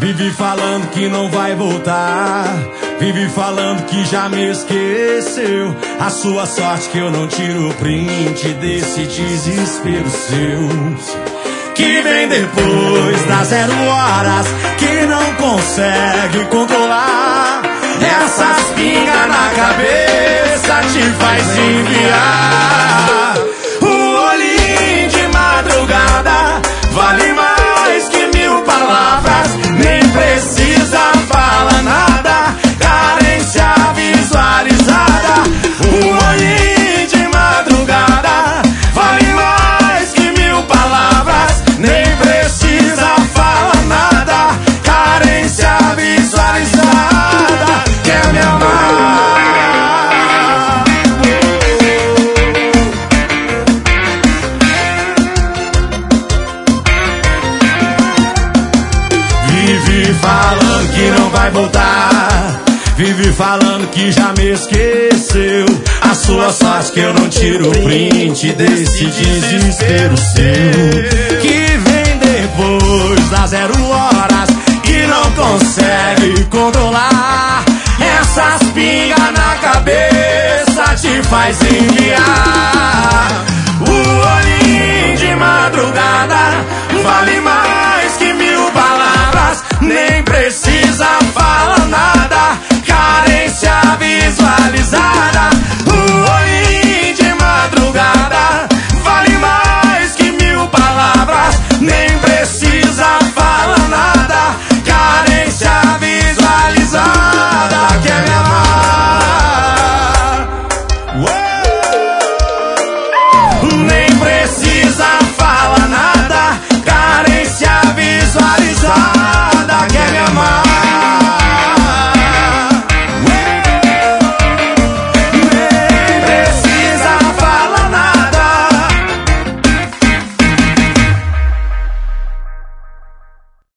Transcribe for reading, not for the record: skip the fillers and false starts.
Vive falando que não vai voltar, vive falando que já me esqueceu. A sua sorte que eu não tiro o print desse desespero seu, que vem depois das 0 horas, que não consegue controlar. Essas pingas na cabeça te faz enviar. O olhinho de madrugada vale mais que 1000 palavras. Nem precisa falar nada, carência visualizada. O olhinho de madrugada vale mais que 1000 palavras. Nem precisa falar nada, carência visualizada. Quer me amar? Vive falando que não vai voltar, vive falando que já me esqueceu. A sua sorte que eu não tiro o print desse desespero seu, que vem depois das 0 horas, que não consegue controlar. Essas pingas na cabeça te faz enviar. O olhinho de madrugada vale mais que 1000 palavras. Nem precisa falar nada, carência visualizada. O olhinho de madrugada vale mais que 1000 palavras. Nem precisa falar nada, carência visualizada. Quer me amar? Nem precisa falar nada, carência visualizada.